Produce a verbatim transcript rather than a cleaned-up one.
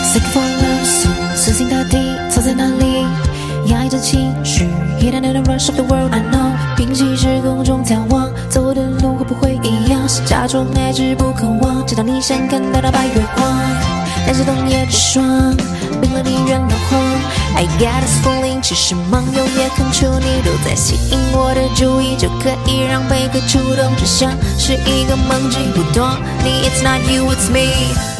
Seek for love song， 死心塌地，藏在哪里？压抑着情绪 ，Hit another rush of the world I know。平息时空中眺望，走的路会不会一样？是假装爱，只不渴望，直到你想看到的白月光。但是冬夜之霜，冰了你远的慌。I got this feeling， 其实梦游也看出你都在吸引我的注意，就可以让贝壳触动，就像是一个梦境不懂你 ，It's not you，It's me。